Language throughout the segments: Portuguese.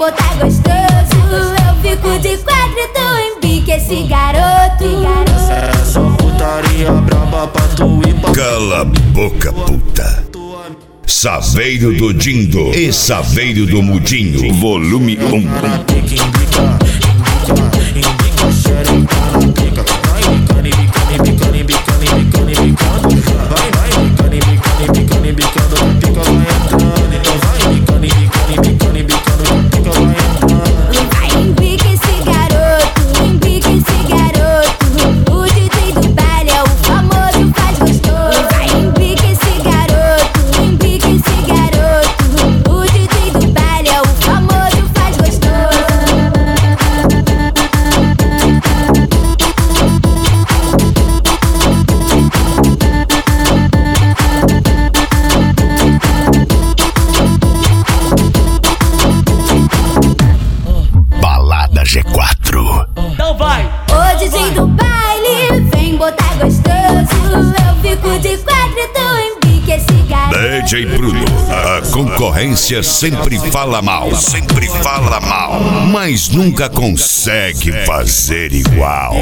botar gostoso. Eu fico de quatro e tu embica esse garoto. É só putaria braba pra tu ir pra... Cala a boca, puta. Saveiro do Dindo e Saveiro do Mudinho, volume 1. G4. Então vai! O DJ do baile vem botar gostoso. Eu fico de quatro e tu embica esse garoto. DJ Bruno, a concorrência sempre fala mal. Sempre fala mal, mas nunca consegue fazer igual.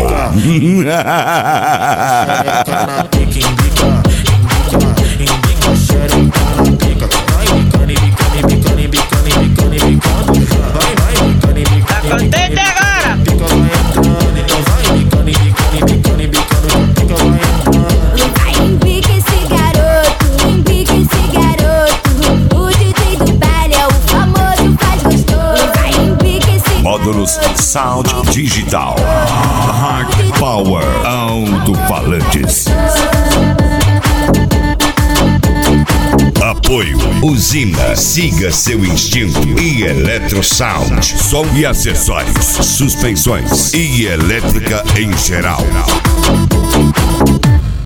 Contente agora! Vai, embica esse garoto, embica esse garoto. O DJ do baile é o famoso faz gostoso. Vai, embica esse garoto. Módulos Sound Digital, Hard Power, alto-falantes. Apoio Usina, siga seu instinto. E Eletro Sound, som e acessórios, suspensões e elétrica em geral.